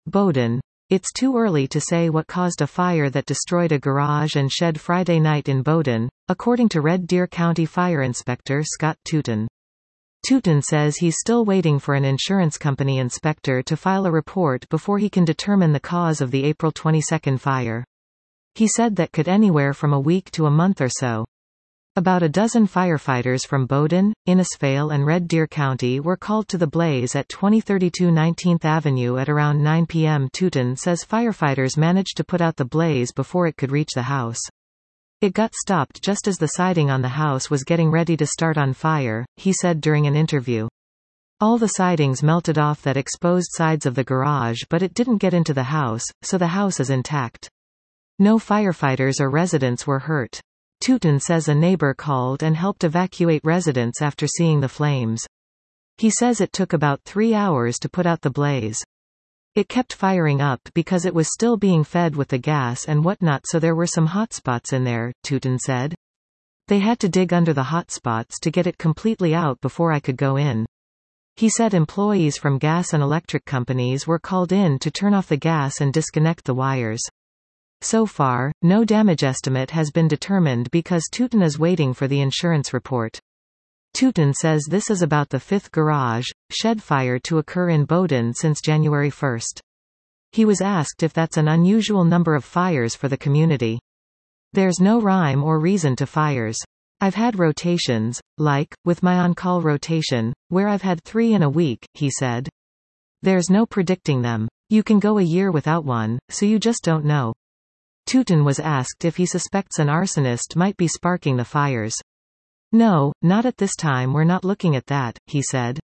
Bowdon. It's too early to say what caused a fire that destroyed a garage and shed Friday night in Bowdon, according to Red Deer County Fire Inspector Scott Touton. Touton says he's still waiting for an insurance company inspector to file a report before he can determine the cause of the April 22 fire. He said that could anywhere from a week to a month or so. About a dozen firefighters from Bowdon, Innisfail and Red Deer County were called to the blaze at 2032 19th Avenue at around 9 p.m. Touton says firefighters managed to put out the blaze before it could reach the house. It got stopped just as the siding on the house was getting ready to start on fire, he said during an interview. All the sidings melted off that exposed sides of the garage, but it didn't get into the house, so the house is intact. No firefighters or residents were hurt. Touton says a neighbor called and helped evacuate residents after seeing the flames. He says it took about 3 hours to put out the blaze. It kept firing up because it was still being fed with the gas and whatnot, so there were some hot spots in there, Touton said. They had to dig under the hot spots to get it completely out before I could go in. He said employees from gas and electric companies were called in to turn off the gas and disconnect the wires. So far, no damage estimate has been determined because Touton is waiting for the insurance report. Touton says this is about the 5th garage shed fire to occur in Bowdon since January 1. He was asked if that's an unusual number of fires for the community. There's no rhyme or reason to fires. I've had rotations, like, with my on-call rotation, where I've had 3 in a week, he said. There's no predicting them. You can go a year without one, so you just don't know. Touton was asked if he suspects an arsonist might be sparking the fires. No, not at this time, we're not looking at that, he said.